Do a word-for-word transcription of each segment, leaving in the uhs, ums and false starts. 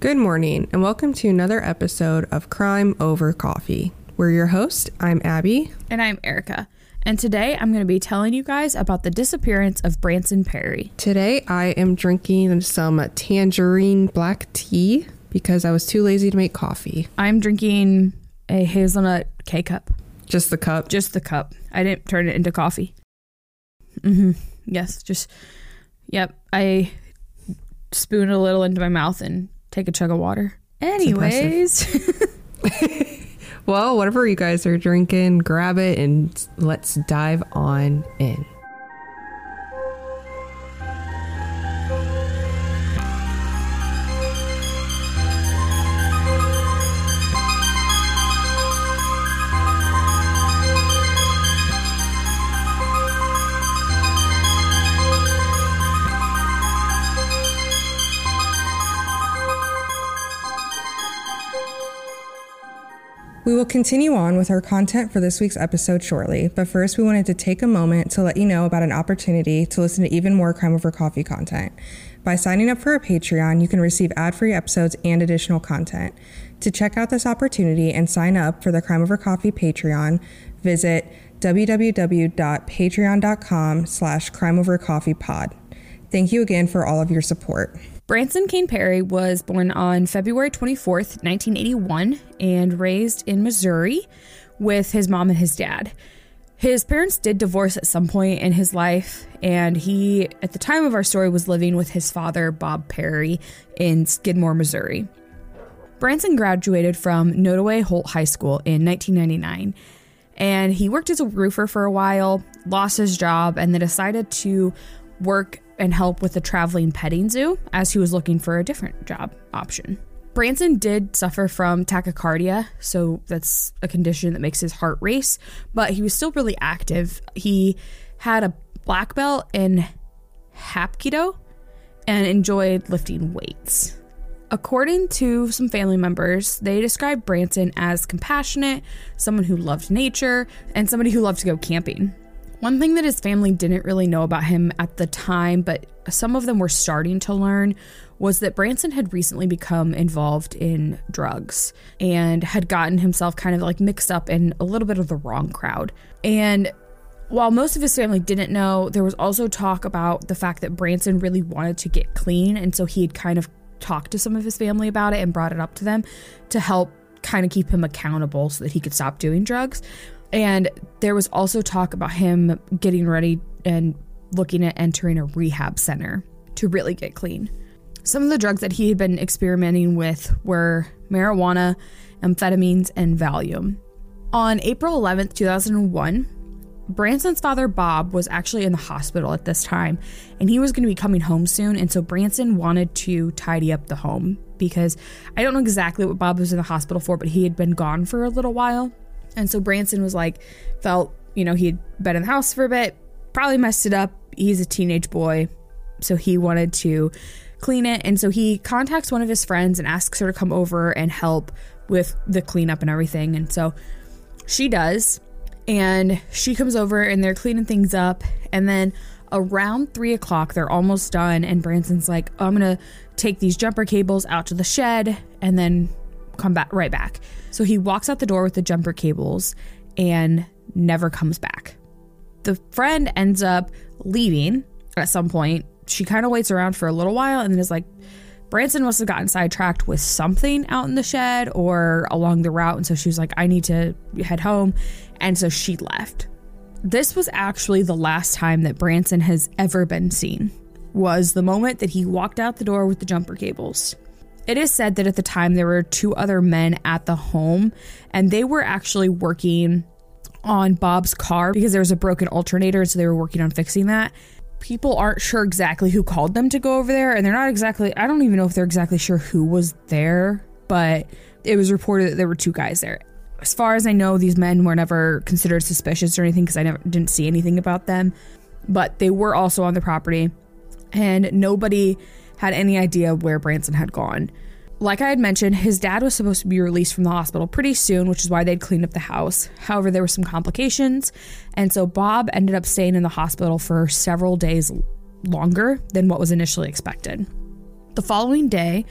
Good morning, and welcome to another episode of Crime Over Coffee. We're your hosts. I'm Abby. And I'm Erica. And today I'm going to be telling you guys about the disappearance of Branson Perry. Today I am drinking some tangerine black tea because I was too lazy to make coffee. I'm drinking a hazelnut K-cup. Just the cup? Just the cup. I didn't turn it into coffee. Mm-hmm. Yes, just, yep. I spoon a little into my mouth and take a chug of water. Anyways. Well, whatever you guys are drinking, grab it and let's dive on in. We will continue on with our content for this week's episode shortly, but first we wanted to take a moment to let you know about an opportunity to listen to even more Crime Over Coffee content. By signing up for our Patreon, you can receive ad-free episodes and additional content. To check out this opportunity and sign up for the Crime Over Coffee Patreon, visit www.patreon.com slash crimeovercoffeepod. Thank you again for all of your support. Branson Kane Perry was born on February twenty-fourth, nineteen eighty-one, and raised in Missouri with his mom and his dad. His parents did divorce at some point in his life, and he, at the time of our story, was living with his father, Bob Perry, in Skidmore, Missouri. Branson graduated from Nodaway Holt High School in nineteen ninety-nine, and he worked as a roofer for a while, lost his job, and then decided to work and help with the traveling petting zoo as he was looking for a different job option. Branson did suffer from tachycardia, so that's a condition that makes his heart race, but he was still really active. He had a black belt in Hapkido and enjoyed lifting weights. According to some family members, they described Branson as compassionate, someone who loved nature, and somebody who loved to go camping. One thing that his family didn't really know about him at the time, but some of them were starting to learn, was that Branson had recently become involved in drugs and had gotten himself kind of like mixed up in a little bit of the wrong crowd. And while most of his family didn't know, there was also talk about the fact that Branson really wanted to get clean. And so he had kind of talked to some of his family about it and brought it up to them to help kind of keep him accountable so that he could stop doing drugs. And there was also talk about him getting ready and looking at entering a rehab center to really get clean. Some of the drugs that he had been experimenting with were marijuana, amphetamines, and Valium. On April eleventh, two thousand one, Branson's father, Bob, was actually in the hospital at this time, and he was going to be coming home soon, and so Branson wanted to tidy up the home because I don't know exactly what Bob was in the hospital for, but he had been gone for a little while. And so Branson was like, felt, you know, he had been in the house for a bit, probably messed it up. He's a teenage boy, so he wanted to clean it. And so he contacts one of his friends and asks her to come over and help with the cleanup and everything. And so she does, and she comes over and they're cleaning things up. And then around three o'clock, they're almost done. And Branson's like, oh, I'm going to take these jumper cables out to the shed and then come back right back. So he walks out the door with the jumper cables and never comes back. The friend ends up leaving at some point. She kind of waits around for a little while and then is like, Branson must have gotten sidetracked with something out in the shed or along the route. And so she was like, I need to head home. And so she left. This was actually the last time that Branson has ever been seen, was the moment that he walked out the door with the jumper cables. It is said that at the time there were two other men at the home, and they were actually working on Bob's car because there was a broken alternator, so they were working on fixing that. People aren't sure exactly who called them to go over there, and they're not exactly, I don't even know if they're exactly sure who was there, but it was reported that there were two guys there. As far as I know, these men were never considered suspicious or anything because I never didn't see anything about them, but they were also on the property, and nobody had any idea where Branson had gone. Like I had mentioned, his dad was supposed to be released from the hospital pretty soon, which is why they'd cleaned up the house. However, there were some complications, and so Bob ended up staying in the hospital for several days longer than what was initially expected. The following day,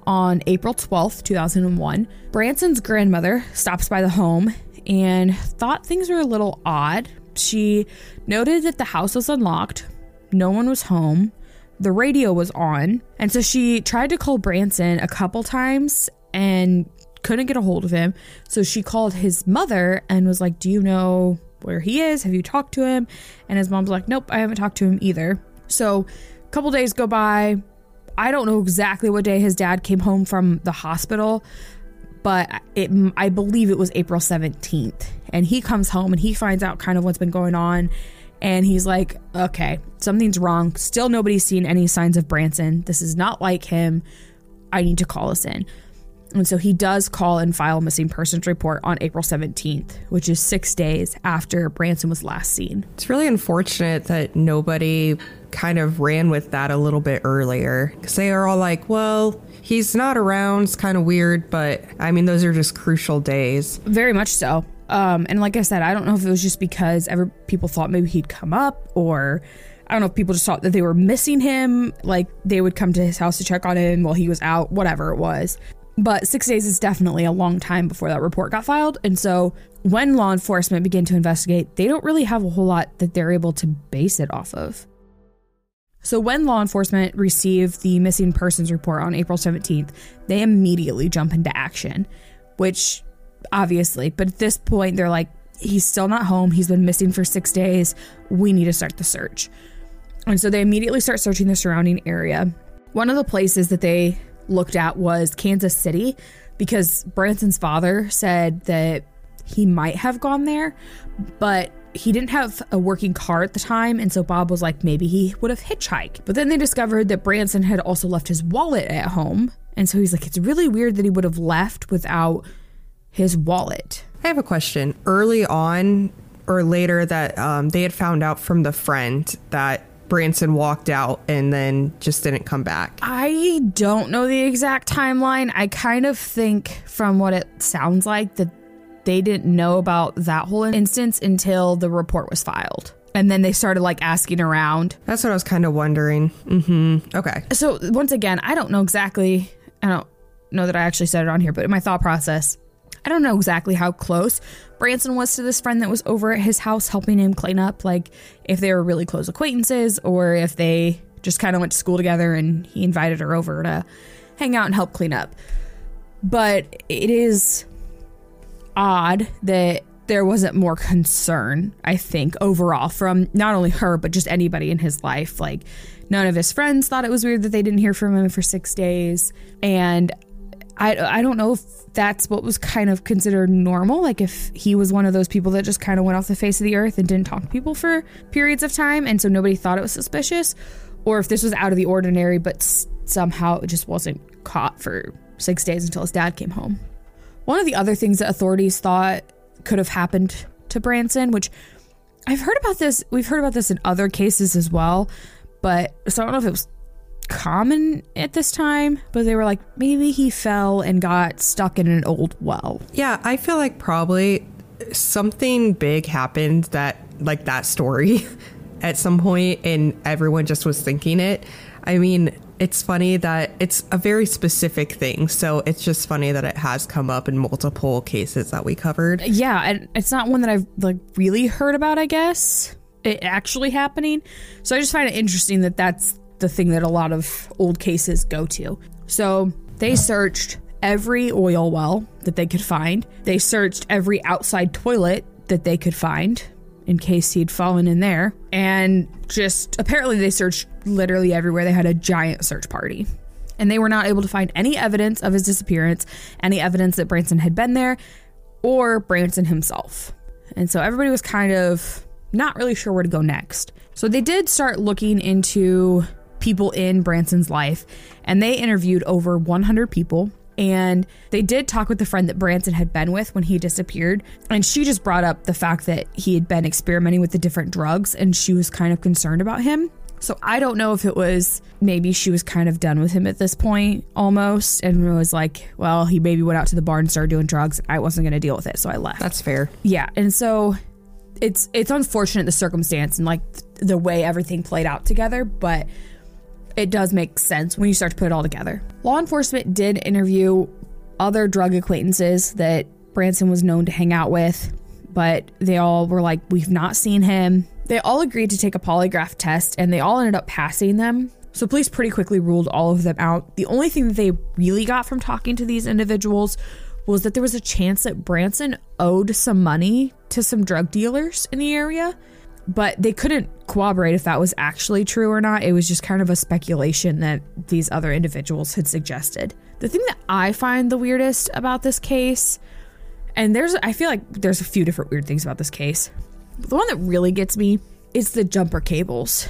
on April twelfth, two thousand one, Branson's grandmother stops by the home and thought things were a little odd. She noted that the house was unlocked, no one was home, the radio was on, and so she tried to call Branson a couple times and couldn't get a hold of him. So she called his mother and was like, do you know where he is? Have you talked to him? And his mom's like, nope, I haven't talked to him either. So a couple days go by. I don't know exactly what day his dad came home from the hospital, but it, I believe it was April seventeenth. And he comes home and he finds out kind of what's been going on. And he's like, okay, something's wrong. Still nobody's seen any signs of Branson. This is not like him. I need to call us in. And so he does call and file a missing persons report on April seventeenth, which is six days after Branson was last seen. It's really unfortunate that nobody kind of ran with that a little bit earlier, because they are all like, well, he's not around. It's kind of weird. But I mean, those are just crucial days. Very much so. Um, and like I said, I don't know if it was just because every, people thought maybe he'd come up, or I don't know if people just thought that they were missing him. Like they would come to his house to check on him while he was out, whatever it was. But six days is definitely a long time before that report got filed. And so when law enforcement began to investigate, they don't really have a whole lot that they're able to base it off of. So when law enforcement received the missing persons report on April seventeenth, they immediately jump into action, which obviously, but at this point they're like, he's still not home. He's been missing for six days. We need to start the search. And so they immediately start searching the surrounding area. One of the places that they looked at was Kansas City, because Branson's father said that he might have gone there, but he didn't have a working car at the time. And so Bob was like, maybe he would have hitchhiked. But then they discovered that Branson had also left his wallet at home. And so he's like, it's really weird that he would have left without his wallet. I have a question. Early on or later that um, they had found out from the friend that Branson walked out and then just didn't come back. I don't know the exact timeline. I kind of think from what it sounds like that they didn't know about that whole instance until the report was filed. And then they started like asking around. That's what I was kind of wondering. Mm-hmm. Okay. So once again, I don't know exactly. I don't know that I actually said it on here, but in my thought process, I don't know exactly how close Branson was to this friend that was over at his house helping him clean up. Like if they were really close acquaintances or if they just kind of went to school together and he invited her over to hang out and help clean up. But it is odd that there wasn't more concern, I think, overall from not only her, but just anybody in his life. Like none of his friends thought it was weird that they didn't hear from him for six days. And I, I don't know if that's what was kind of considered normal. Like if he was one of those people that just kind of went off the face of the earth and didn't talk to people for periods of time. And so nobody thought it was suspicious, or if this was out of the ordinary, but s- somehow it just wasn't caught for six days until his dad came home. One of the other things that authorities thought could have happened to Branson, which I've heard about this, we've heard about this in other cases as well, but so I don't know if it was common at this time, but they were like, maybe he fell and got stuck in an old well. Yeah, I feel like probably something big happened that, like that story at some point, and everyone just was thinking it. I mean, it's funny that it's a very specific thing, so it's just funny that it has come up in multiple cases that we covered. Yeah, and it's not one that I've like really heard about, I guess, it actually happening. So I just find it interesting that that's the thing that a lot of old cases go to. So they searched every oil well that they could find. They searched every outside toilet that they could find in case he'd fallen in there. And just apparently they searched literally everywhere. They had a giant search party. And they were not able to find any evidence of his disappearance, any evidence that Branson had been there, or Branson himself. And so everybody was kind of not really sure where to go next. So they did start looking into people in Branson's life, and they interviewed over one hundred people. And they did talk with the friend that Branson had been with when he disappeared. And she just brought up the fact that he had been experimenting with the different drugs, and she was kind of concerned about him. So I don't know if it was maybe she was kind of done with him at this point almost, and was like, well, he maybe went out to the bar and started doing drugs. I wasn't going to deal with it, so I left. That's fair. Yeah. And so it's it's unfortunate, the circumstance and like the way everything played out together, but it does make sense when you start to put it all together. Law enforcement did interview other drug acquaintances that Branson was known to hang out with, but they all were like, we've not seen him. They all agreed to take a polygraph test, and they all ended up passing them. So police pretty quickly ruled all of them out. The only thing that they really got from talking to these individuals was that there was a chance that Branson owed some money to some drug dealers in the area, but they couldn't corroborate if that was actually true or not. It was just kind of a speculation that these other individuals had suggested. The thing that I find the weirdest about this case, and there's, I feel like there's a few different weird things about this case. The one that really gets me is the jumper cables.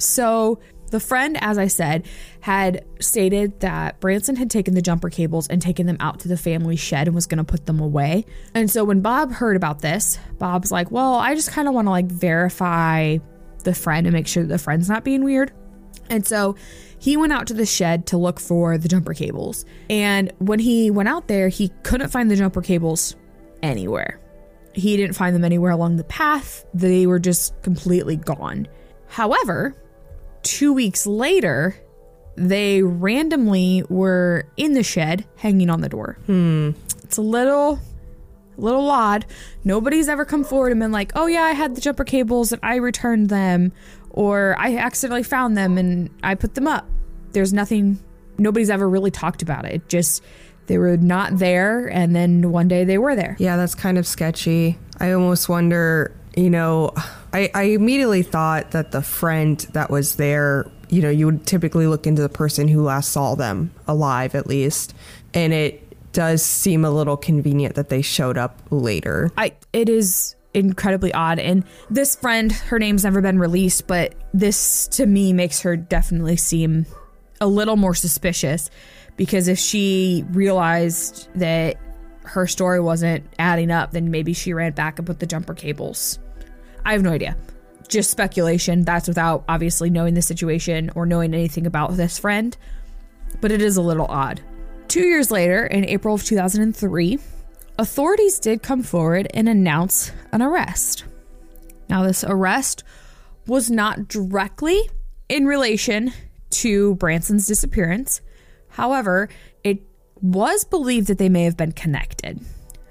So the friend, as I said, had stated that Branson had taken the jumper cables and taken them out to the family shed and was going to put them away. And so when Bob heard about this, Bob's like, well, I just kind of want to like verify the friend and make sure that the friend's not being weird. And so he went out to the shed to look for the jumper cables. And when he went out there, he couldn't find the jumper cables anywhere. He didn't find them anywhere along the path. They were just completely gone. However, two weeks later, they randomly were in the shed hanging on the door. Hmm. It's a little, a little odd. Nobody's ever come forward and been like, oh yeah, I had the jumper cables and I returned them, or I accidentally found them and I put them up. There's nothing, nobody's ever really talked about it. It just, they were not there, and then one day they were there. Yeah, that's kind of sketchy. I almost wonder, you know, I, I immediately thought that the friend that was there, you know, you would typically look into the person who last saw them alive, at least. And it does seem a little convenient that they showed up later. I it is incredibly odd. And this friend, her name's never been released, but this to me makes her definitely seem a little more suspicious, because if she realized that her story wasn't adding up, then maybe she ran back and put the jumper cables. I have no idea. Just speculation. That's without obviously knowing the situation or knowing anything about this friend. But it is a little odd. Two years later, in April of two thousand three, authorities did come forward and announce an arrest. Now, this arrest was not directly in relation to Branson's disappearance. However, it was believed that they may have been connected.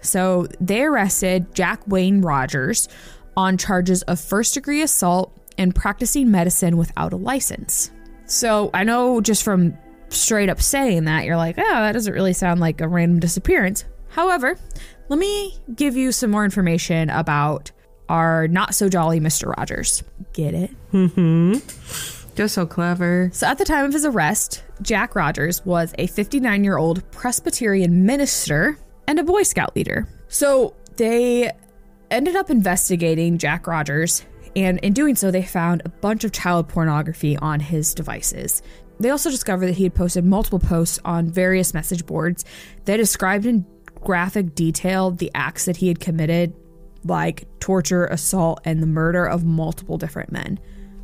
So they arrested Jack Wayne Rogers on charges of first-degree assault and practicing medicine without a license. So I know just from straight up saying that, you're like, oh, that doesn't really sound like a random disappearance. However, let me give you some more information about our not-so-jolly Mister Rogers. Get it? Mm-hmm. Just so clever. So at the time of his arrest, Jack Rogers was a fifty-nine-year-old Presbyterian minister and a Boy Scout leader. So they ended up investigating Jack Rogers, and in doing so, they found a bunch of child pornography on his devices. They also discovered that he had posted multiple posts on various message boards that described in graphic detail the acts that he had committed, like torture, assault, and the murder of multiple different men.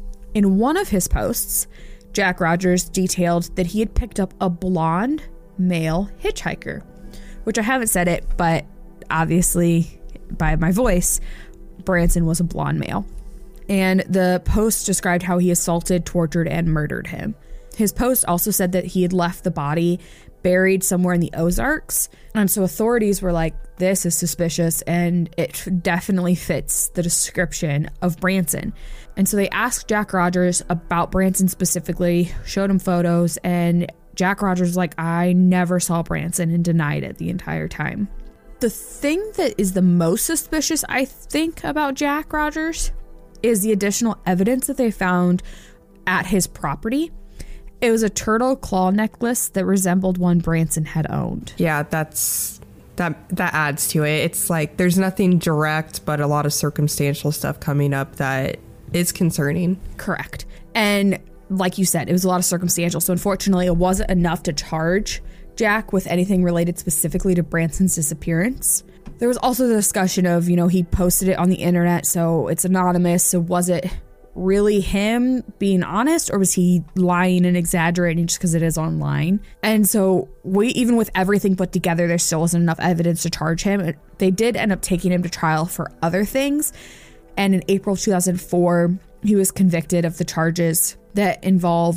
In one of his posts, Jack Rogers detailed that he had picked up a blonde male hitchhiker, which I haven't said it, but obviously by my voice, Branson was a blonde male. And the post described how he assaulted, tortured, and murdered him. His post also said that he had left the body buried somewhere in the Ozarks. And so authorities were like, this is suspicious, and it definitely fits the description of Branson. And so they asked Jack Rogers about Branson specifically, showed him photos, and Jack Rogers was like, I never saw Branson, and denied it the entire time. The thing that is the most suspicious, I think, about Jack Rogers is the additional evidence that they found at his property. It was a turtle claw necklace that resembled one Branson had owned. Yeah, that's that that adds to it. It's like there's nothing direct, but a lot of circumstantial stuff coming up that is concerning. Correct. And like you said, it was a lot of circumstantial. So unfortunately, it wasn't enough to charge Jack with anything related specifically to Branson's disappearance. There was also the discussion of, you know, he posted it on the internet, so it's anonymous. So was it really him being honest, or was he lying and exaggerating just because it is online? And so we, even with everything put together, there still wasn't enough evidence to charge him. They did end up taking him to trial for other things. And in April two thousand four, he was convicted of the charges that involved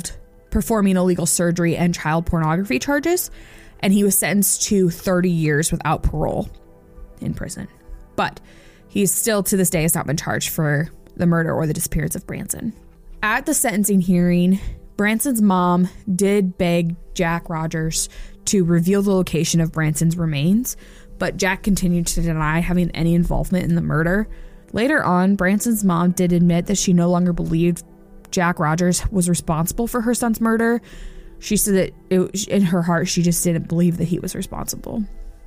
performing illegal surgery and child pornography charges, and he was sentenced to thirty years without parole in prison. But he's still, to this day, has not been charged for the murder or the disappearance of Branson. At the sentencing hearing, Branson's mom did beg Jack Rogers to reveal the location of Branson's remains, but Jack continued to deny having any involvement in the murder. Later on, Branson's mom did admit that she no longer believed Jack Rogers was responsible for her son's murder. She said that it, in her heart, she just didn't believe that he was responsible.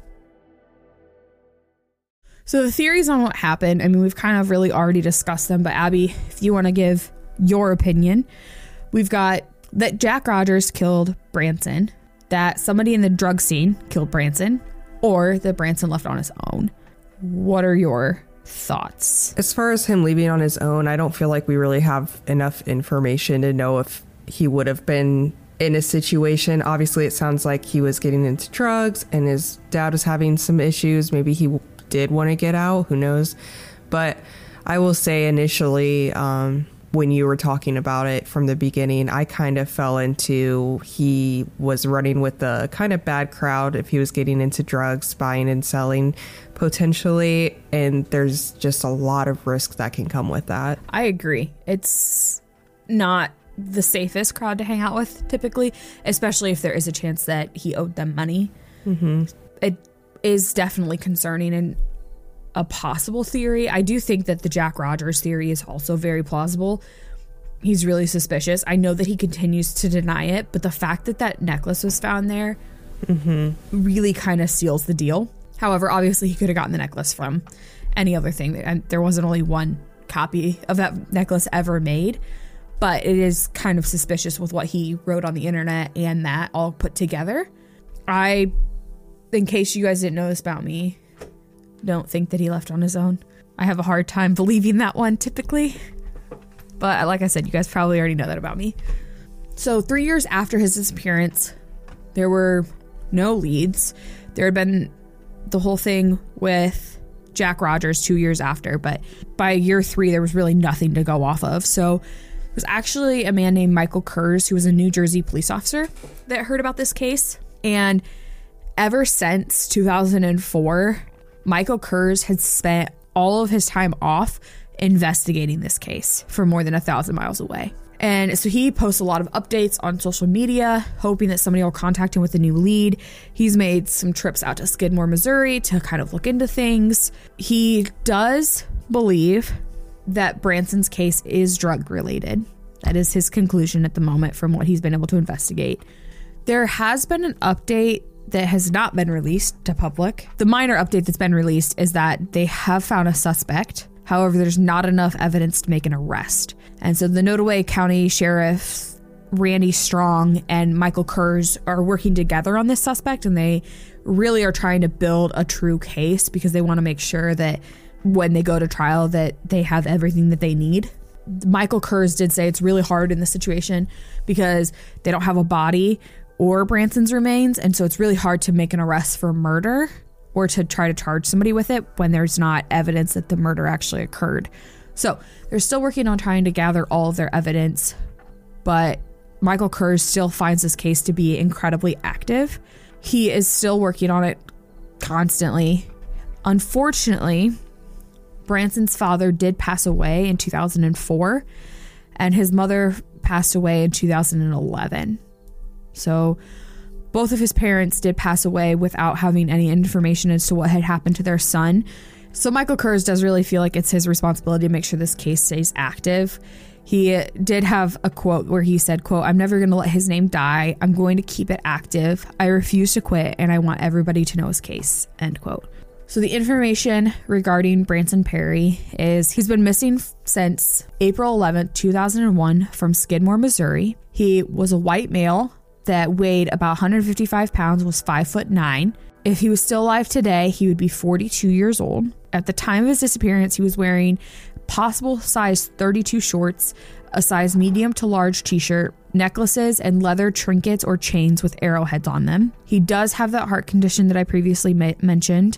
So the theories on what happened, I mean, we've kind of really already discussed them, but Abby, if you want to give your opinion, we've got that Jack Rogers killed Branson, that somebody in the drug scene killed Branson, or that Branson left on his own. What are your thoughts? As far as him leaving on his own, I don't feel like we really have enough information to know if he would have been in a situation. Obviously, it sounds like he was getting into drugs and his dad was having some issues. Maybe he did want to get out. Who knows? But I will say initially, um, when you were talking about it from the beginning, I kind of fell into he was running with the kind of bad crowd if he was getting into drugs, buying and selling potentially. And there's just a lot of risk that can come with that. I agree. It's not the safest crowd to hang out with typically, especially if there is a chance that he owed them money. Mm-hmm. It is definitely concerning and a possible theory. I do think that the Jack Rogers theory is also very plausible. He's really suspicious. I know that he continues to deny it, but the fact that that necklace was found there mm-hmm. really kind of seals the deal. However, obviously he could have gotten the necklace from any other thing, and there wasn't only one copy of that necklace ever made, but it is kind of suspicious with what he wrote on the internet and that all put together. I, in case you guys didn't know this about me, don't think that he left on his own. I have a hard time believing that one typically, but like I said, you guys probably already know that about me. So three years after his disappearance, there were no leads. There had been the whole thing with Jack Rogers two years after, but by year three, there was really nothing to go off of. So it was actually a man named Michael Kurz, who was a New Jersey police officer, that heard about this case. And ever since two thousand four, Michael Kurz had spent all of his time off investigating this case from more than a thousand miles away. And so he posts a lot of updates on social media, hoping that somebody will contact him with a new lead. He's made some trips out to Skidmore, Missouri to kind of look into things. He does believe that Branson's case is drug related. That is his conclusion at the moment from what he's been able to investigate. There has been an update that has not been released to public. The minor update that's been released is that they have found a suspect. However, there's not enough evidence to make an arrest. And so the Nottoway County Sheriff Randy Strong and Michael Kurz are working together on this suspect, and they really are trying to build a true case because they want to make sure that when they go to trial that they have everything that they need. Michael Kurz did say it's really hard in this situation because they don't have a body or Branson's remains, and so it's really hard to make an arrest for murder or to try to charge somebody with it when there's not evidence that the murder actually occurred. So they're still working on trying to gather all of their evidence, but Michael Kurz still finds this case to be incredibly active. He is still working on it constantly. Unfortunately, Branson's father did pass away in two thousand four, and his mother passed away in two thousand eleven. So both of his parents did pass away without having any information as to what had happened to their son. So Michael Kurz does really feel like it's his responsibility to make sure this case stays active. He did have a quote where he said, quote, "I'm never going to let his name die. I'm going to keep it active. I refuse to quit, and I want everybody to know his case," end quote. So the information regarding Branson Perry is he's been missing since April eleventh, two thousand one from Skidmore, Missouri. He was a white male that weighed about one hundred fifty-five pounds, was five foot nine. If he was still alive today, he would be forty-two years old. At the time of his disappearance, he was wearing possible size thirty-two shorts, a size medium to large t-shirt, necklaces, and leather trinkets or chains with arrowheads on them. He does have that heart condition that I previously ma- mentioned.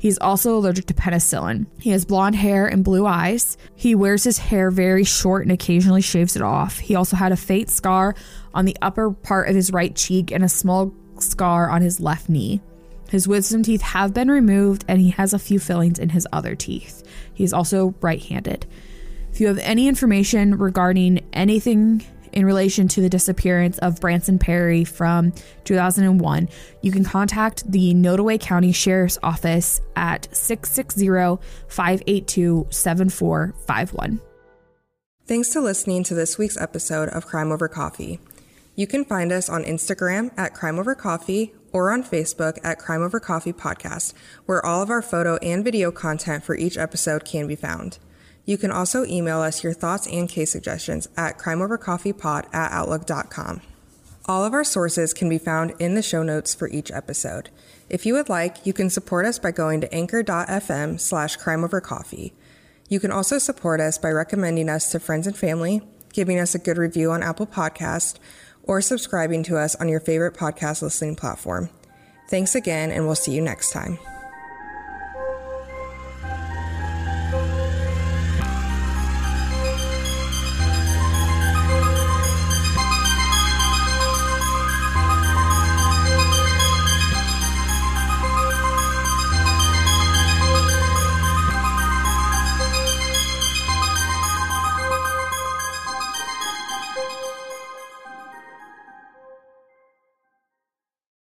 He's also allergic to penicillin. He has blonde hair and blue eyes. He wears his hair very short and occasionally shaves it off. He also had a faint scar on the upper part of his right cheek and a small scar on his left knee. His wisdom teeth have been removed, and he has a few fillings in his other teeth. He's also right-handed. If you have any information regarding anything in relation to the disappearance of Branson Perry from two thousand one, you can contact the Nodaway County Sheriff's Office at six six zero, five eight two, seven four five one. Thanks to listening to this week's episode of Crime Over Coffee. You can find us on Instagram at Crime Over Coffee or on Facebook at Crime Over Coffee Podcast, where all of our photo and video content for each episode can be found. You can also email us your thoughts and case suggestions at crimeovercoffeepod at outlook dot com. All of our sources can be found in the show notes for each episode. If you would like, you can support us by going to anchor.fm slash crimeovercoffee. You can also support us by recommending us to friends and family, giving us a good review on Apple Podcasts, or subscribing to us on your favorite podcast listening platform. Thanks again, and we'll see you next time.